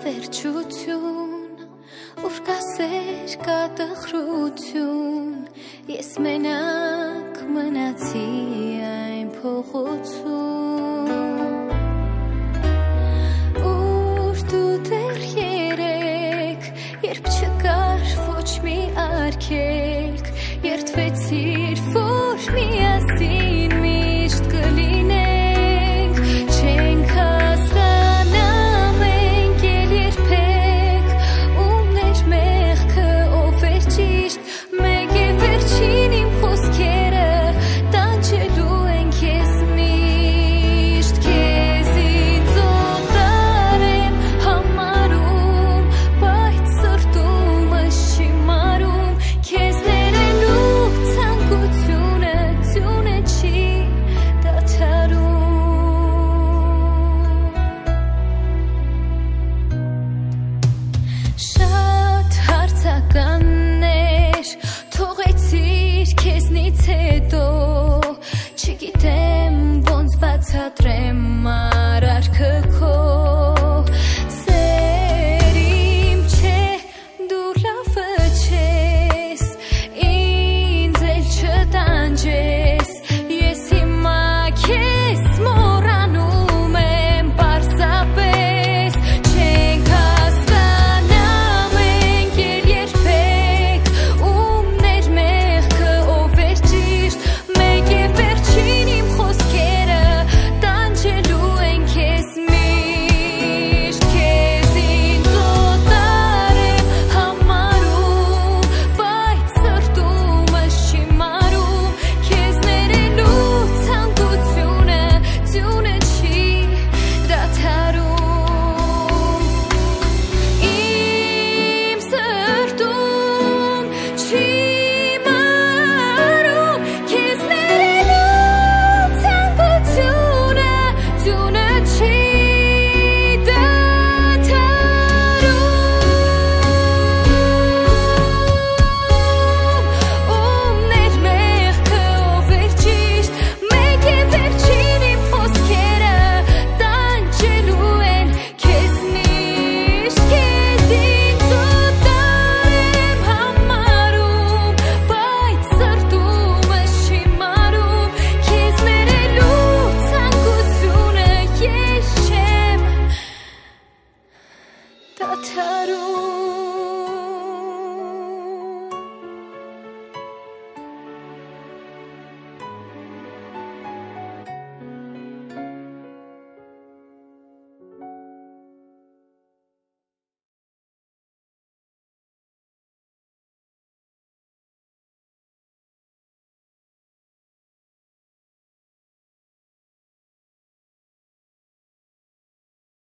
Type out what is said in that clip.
վերջություն Ուրկասեր կատխրություն Ես մենակ մնացի այն փողոցում Ուր դու դեռ երեք Երբ չկար ոչ մի արգելք Երդվեցիր, որ միասին միշտ կլինենք Չենք հասկանա մենք էլ երբեք Ումն էր մեղքը, ով էր ճիշտ Մեկ է վերջին իմ խոսքերը Տանջելու են քեզ միշտ Քեզ ինձ օտար եմ համարում Բայց սրտումս չի մարում Քեզ ներելու ցանկությունը ձյունը չի դադարում Շատ հարցականներ թողեցիր քեզնից հետո Չգիտեմ ոնց բացատրեմ արարքը քո Սեր իմ չէ, դու լավը չես Ինձ էլ չտանջես Ես հիմա քեզ մոռանում եմ պարզապես Չենք հասկանա մենք էլ երբեք Ումն էր մեղքը, ով էր ճիշտ Մեկ է վերջին իմ խոսքերը Տանջելու են քեզ միշտ Քեզ ինձ օտար եմ համարում Բայց սրտումս չի մարում Քեզ ներելու ցանկությունը ձյունը չի դադարում Իմ սրտում չի մարում Քեզ ներելու ցանկությունը ձյունը չի դադարում Ումն էր մեղքը, ով էր ճիշտ Մեկ է վերջին իմ խոսքերը Տանջելու են քեզ միշտ Քեզ ինձ օտար եմ համարում Բայց սրտումս չի մարում Քեզ ներելու ցանկությունը ես չեմ դադարում